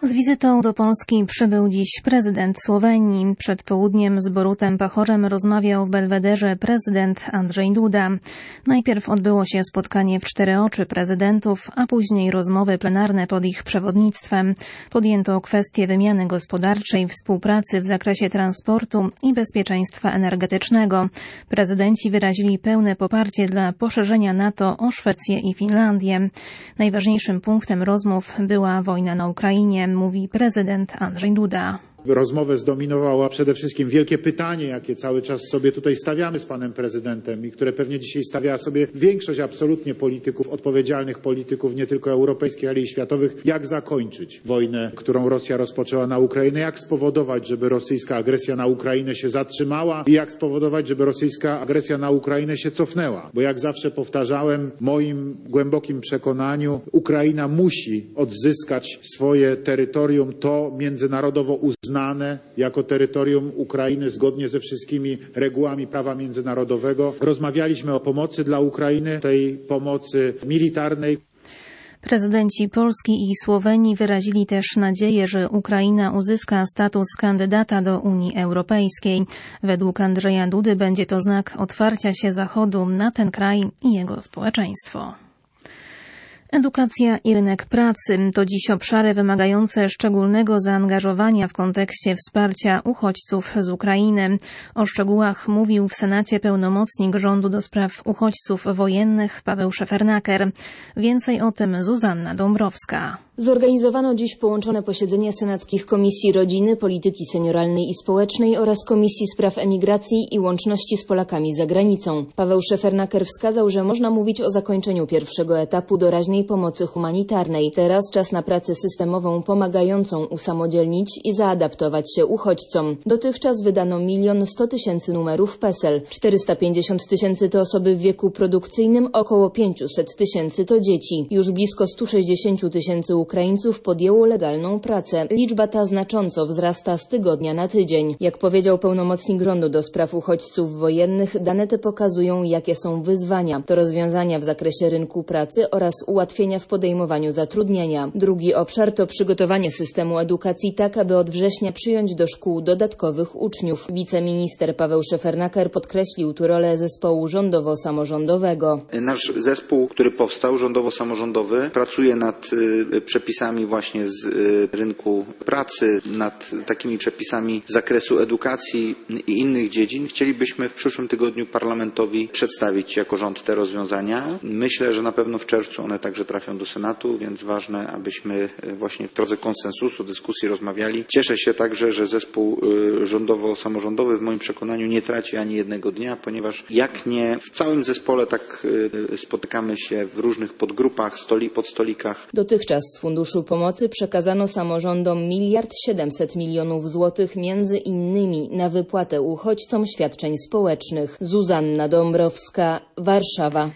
Z wizytą do Polski przybył dziś prezydent Słowenii. Przed południem z Borutem Pahorem rozmawiał w Belwederze prezydent Andrzej Duda. Najpierw odbyło się spotkanie w 4 oczy prezydentów, a później rozmowy plenarne pod ich przewodnictwem. Podjęto kwestie wymiany gospodarczej, współpracy w zakresie transportu i bezpieczeństwa energetycznego. Prezydenci wyrazili pełne poparcie dla poszerzenia NATO o Szwecję i Finlandię. Najważniejszym punktem rozmów była wojna na Ukrainie, mówi prezydent Andrzej Duda. Rozmowę zdominowała przede wszystkim wielkie pytanie, jakie cały czas sobie tutaj stawiamy z panem prezydentem i które pewnie dzisiaj stawiała sobie większość absolutnie polityków, odpowiedzialnych polityków, nie tylko europejskich, ale i światowych. Jak zakończyć wojnę, którą Rosja rozpoczęła na Ukrainę? Jak spowodować, żeby rosyjska agresja na Ukrainę się zatrzymała i jak spowodować, żeby rosyjska agresja na Ukrainę się cofnęła? Bo jak zawsze powtarzałem, w moim głębokim przekonaniu Ukraina musi odzyskać swoje terytorium, to międzynarodowo uznane jako terytorium Ukrainy zgodnie ze wszystkimi regułami prawa międzynarodowego. Rozmawialiśmy o pomocy dla Ukrainy, tej pomocy militarnej. Prezydenci Polski i Słowenii wyrazili też nadzieję, że Ukraina uzyska status kandydata do Unii Europejskiej. Według Andrzeja Dudy będzie to znak otwarcia się Zachodu na ten kraj i jego społeczeństwo. Edukacja i rynek pracy to dziś obszary wymagające szczególnego zaangażowania w kontekście wsparcia uchodźców z Ukrainy. O szczegółach mówił w Senacie pełnomocnik rządu do spraw uchodźców wojennych Paweł Szefernaker. Więcej o tym Zuzanna Dąbrowska. Zorganizowano dziś połączone posiedzenie senackich Komisji Rodziny, Polityki Senioralnej i Społecznej oraz Komisji Spraw Emigracji i Łączności z Polakami za granicą. Paweł Szefernaker wskazał, że można mówić o zakończeniu pierwszego etapu doraźnej pomocy humanitarnej. Teraz czas na pracę systemową pomagającą usamodzielnić i zaadaptować się uchodźcom. Dotychczas wydano 1 100 000 numerów PESEL. 450 000 to osoby w wieku produkcyjnym, około 500 000 to dzieci. Już blisko 160 000 Ukraińców podjęło legalną pracę. Liczba ta znacząco wzrasta z tygodnia na tydzień. Jak powiedział pełnomocnik rządu do spraw uchodźców wojennych, dane te pokazują, jakie są wyzwania. To rozwiązania w zakresie rynku pracy oraz ułatwienia w podejmowaniu zatrudnienia. Drugi obszar to przygotowanie systemu edukacji tak, aby od września przyjąć do szkół dodatkowych uczniów. Wiceminister Paweł Szefernaker podkreślił tu rolę zespołu rządowo-samorządowego. Nasz zespół, który powstał, rządowo-samorządowy, pracuje nad przepisami właśnie z rynku pracy, nad takimi przepisami z zakresu edukacji i innych dziedzin. Chcielibyśmy w przyszłym tygodniu parlamentowi przedstawić jako rząd te rozwiązania. Myślę, że na pewno w czerwcu one także trafią do Senatu, więc ważne, abyśmy właśnie w drodze konsensusu, dyskusji rozmawiali. Cieszę się także, że zespół rządowo-samorządowy w moim przekonaniu nie traci ani jednego dnia, ponieważ jak nie w całym zespole, tak spotykamy się w różnych podgrupach, podstolikach. Dotychczas z Funduszu Pomocy przekazano samorządom 1 700 000 000 złotych, między innymi na wypłatę uchodźcom świadczeń społecznych. Zuzanna Dąbrowska, Warszawa.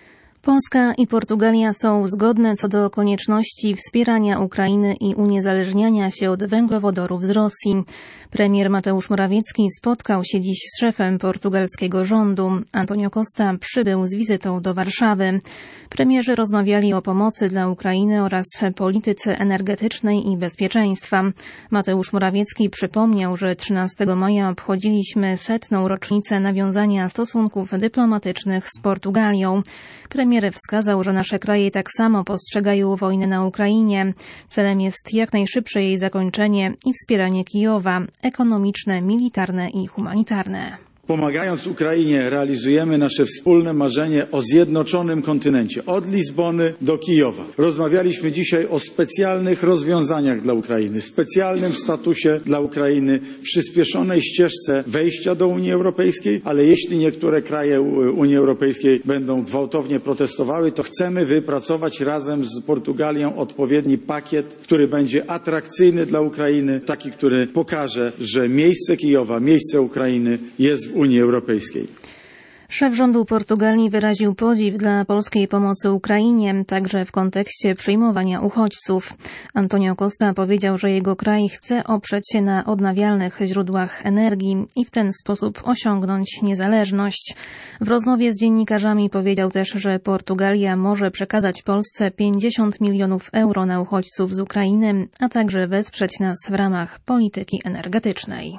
Polska i Portugalia są zgodne co do konieczności wspierania Ukrainy i uniezależniania się od węglowodorów z Rosji. Premier Mateusz Morawiecki spotkał się dziś z szefem portugalskiego rządu. Antonio Costa przybył z wizytą do Warszawy. Premierzy rozmawiali o pomocy dla Ukrainy oraz polityce energetycznej i bezpieczeństwa. Mateusz Morawiecki przypomniał, że 13 maja obchodziliśmy 100. rocznicę nawiązania stosunków dyplomatycznych z Portugalią. Premier wskazał, że nasze kraje tak samo postrzegają wojnę na Ukrainie. Celem jest jak najszybsze jej zakończenie i wspieranie Kijowa, ekonomiczne, militarne i humanitarne. Pomagając Ukrainie realizujemy nasze wspólne marzenie o zjednoczonym kontynencie, od Lizbony do Kijowa. Rozmawialiśmy dzisiaj o specjalnych rozwiązaniach dla Ukrainy, specjalnym statusie dla Ukrainy, przyspieszonej ścieżce wejścia do Unii Europejskiej, ale jeśli niektóre kraje Unii Europejskiej będą gwałtownie protestowały, to chcemy wypracować razem z Portugalią odpowiedni pakiet, który będzie atrakcyjny dla Ukrainy, taki, który pokaże, że miejsce Kijowa, miejsce Ukrainy jest w Unii Europejskiej. Szef rządu Portugalii wyraził podziw dla polskiej pomocy Ukrainie, także w kontekście przyjmowania uchodźców. Antonio Costa powiedział, że jego kraj chce oprzeć się na odnawialnych źródłach energii i w ten sposób osiągnąć niezależność. W rozmowie z dziennikarzami powiedział też, że Portugalia może przekazać Polsce 50 milionów euro na uchodźców z Ukrainy, a także wesprzeć nas w ramach polityki energetycznej.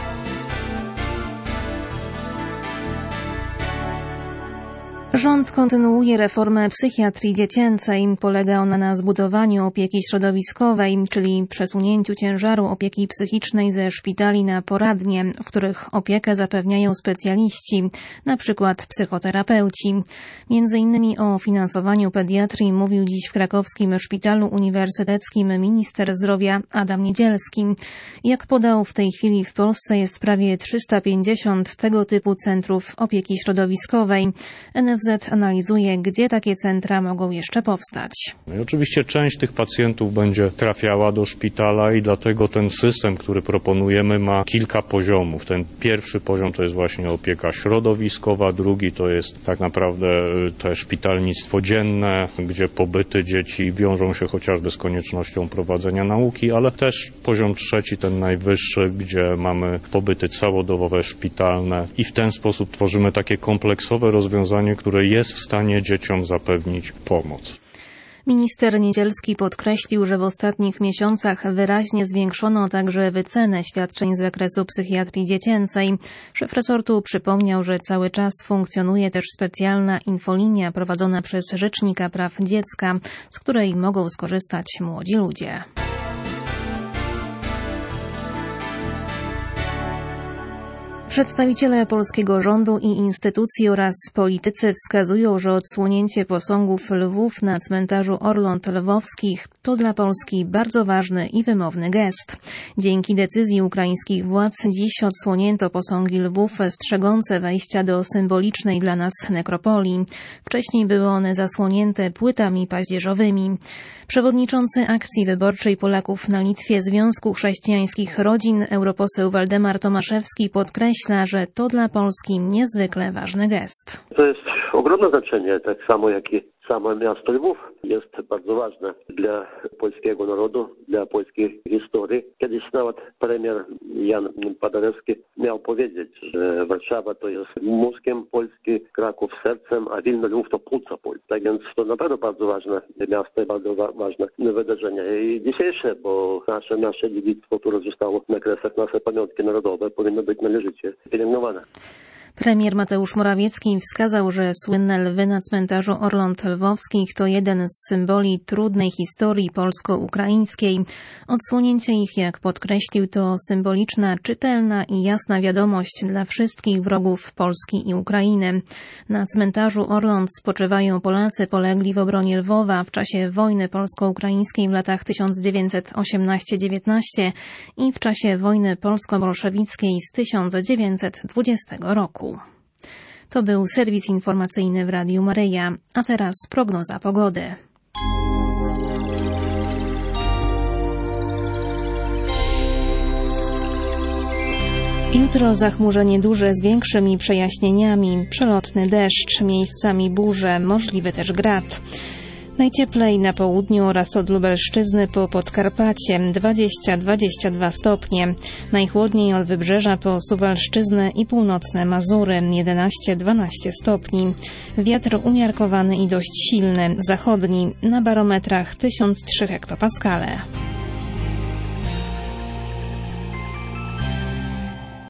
Rząd kontynuuje reformę psychiatrii dziecięcej. Polega ona na zbudowaniu opieki środowiskowej, czyli przesunięciu ciężaru opieki psychicznej ze szpitali na poradnie, w których opiekę zapewniają specjaliści, np. psychoterapeuci. Między innymi o finansowaniu pediatrii mówił dziś w krakowskim szpitalu uniwersyteckim minister zdrowia Adam Niedzielski. Jak podał, w tej chwili w Polsce jest prawie 350 tego typu centrów opieki środowiskowej. NFZ analizuje, gdzie takie centra mogą jeszcze powstać. No i oczywiście część tych pacjentów będzie trafiała do szpitala i dlatego ten system, który proponujemy, ma kilka poziomów. Ten pierwszy poziom to jest właśnie opieka środowiskowa, drugi to jest tak naprawdę to szpitalnictwo dzienne, gdzie pobyty dzieci wiążą się chociażby z koniecznością prowadzenia nauki, ale też poziom trzeci, ten najwyższy, gdzie mamy pobyty całodobowe, szpitalne i w ten sposób tworzymy takie kompleksowe rozwiązanie, które jest w stanie dzieciom zapewnić pomoc. Minister Niedzielski podkreślił, że w ostatnich miesiącach wyraźnie zwiększono także wycenę świadczeń z zakresu psychiatrii dziecięcej. Szef resortu przypomniał, że cały czas funkcjonuje też specjalna infolinia prowadzona przez Rzecznika Praw Dziecka, z której mogą skorzystać młodzi ludzie. Przedstawiciele polskiego rządu i instytucji oraz politycy wskazują, że odsłonięcie posągów lwów na cmentarzu Orląt Lwowskich to dla Polski bardzo ważny i wymowny gest. Dzięki decyzji ukraińskich władz dziś odsłonięto posągi lwów strzegące wejścia do symbolicznej dla nas nekropolii. Wcześniej były one zasłonięte płytami paździerzowymi. Przewodniczący akcji wyborczej Polaków na Litwie Związku Chrześcijańskich Rodzin, europoseł Waldemar Tomaszewski podkreśla, że to dla Polski niezwykle ważny gest. To jest ogromne znaczenie, tak samo jak i samo miasto Lwów jest bardzo ważne dla polskiego narodu, dla polskiej historii. Kiedyś nawet premier Jan Paderewski miał powiedzieć, że Warszawa to jest mózgiem Polski, Kraków sercem, a Wilno Lwów to płuca Polski. Tak więc to naprawdę bardzo ważne miasto i bardzo ważne wydarzenie. I dzisiejsze, bo nasze dziedzictwo, które zostało na kresach naszej pamiątki narodowej, powinno być należycie pielęgnowane. Premier Mateusz Morawiecki wskazał, że słynne lwy na cmentarzu Orląt Lwowskich to jeden z symboli trudnej historii polsko-ukraińskiej. Odsłonięcie ich, jak podkreślił, to symboliczna, czytelna i jasna wiadomość dla wszystkich wrogów Polski i Ukrainy. Na cmentarzu Orląt spoczywają Polacy polegli w obronie Lwowa w czasie wojny polsko-ukraińskiej w latach 1918-19 i w czasie wojny polsko-bolszewickiej z 1920 roku. To był serwis informacyjny w Radiu Maryja, a teraz prognoza pogody. Jutro zachmurzenie duże z większymi przejaśnieniami, przelotny deszcz, miejscami burze, możliwy też grad. Najcieplej na południu oraz od Lubelszczyzny po Podkarpacie 20-22 stopnie. Najchłodniej od wybrzeża po Suwalszczyznę i północne Mazury 11-12 stopni. Wiatr umiarkowany i dość silny, zachodni, na barometrach 1003 hektopaskale.